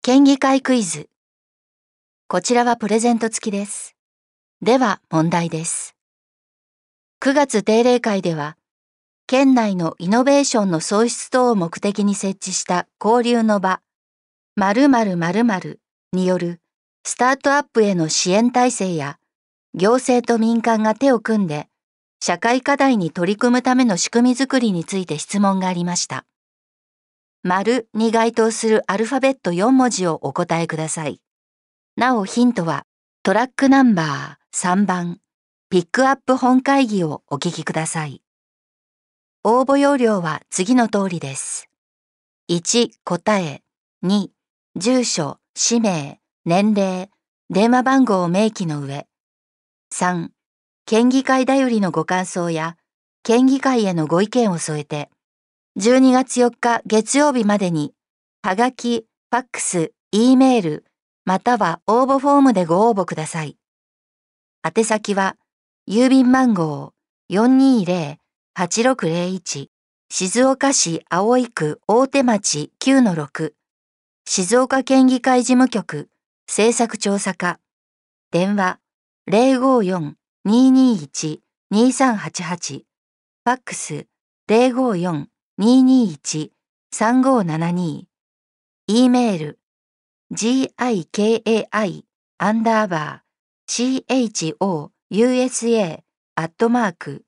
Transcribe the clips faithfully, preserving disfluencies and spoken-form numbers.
県議会クイズ。こちらはプレゼント付きです。では問題です。くがつ定例会では、県内のイノベーションの創出等を目的に設置した交流の場、〇〇〇〇によるスタートアップへの支援体制や、行政と民間が手を組んで、社会課題に取り組むための仕組みづくりについて質問がありました。丸に該当するアルファベットよん文字をお答えください。なおヒントはトラックナンバーさんばん、ピックアップ本会議をお聞きください。応募要領は次の通りです。いち、答え。に、住所、氏名、年齢、電話番号を明記の上。さん、県議会だよりのご感想や、県議会へのご意見を添えて、じゅうにがつよっか月曜日までに、はがき、ファックス、Eメール、または応募フォームでご応募ください。宛先は、郵便番号 よんにーぜろはちろくぜろいち、静岡市葵区大手町 きゅうのろく、静岡県議会事務局、政策調査課、電話 ゼロごよん にーにーいち にーさんはちはち、ファックス ゼロごよん にーにーいち さんごななに、E メール ギカイ アンダーバー chousa アットマーク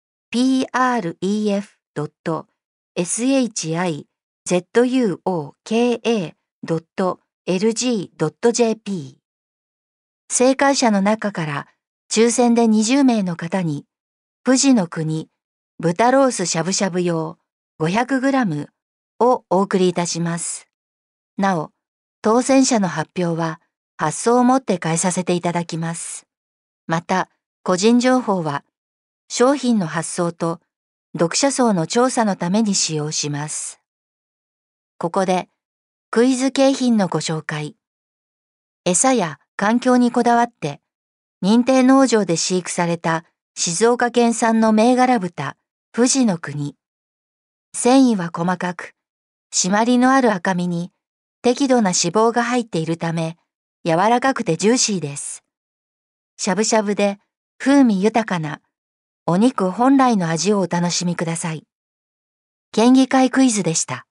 pref.shizuoka.lg.jp 正解者の中から抽選でにじゅうめいの方に富士の国豚ロースしゃぶしゃぶ用 ごひゃくグラム をお送りいたします。なお、当選者の発表は発送をもって返させていただきます。また、個人情報は商品の発送と読者層の調査のために使用します。ここでクイズ景品のご紹介。餌や環境にこだわって認定農場で飼育された静岡県産の銘柄豚富士の国。繊維は細かく、締まりのある赤身に適度な脂肪が入っているため柔らかくてジューシーです。しゃぶしゃぶで風味豊かなお肉本来の味をお楽しみください。県議会クイズでした。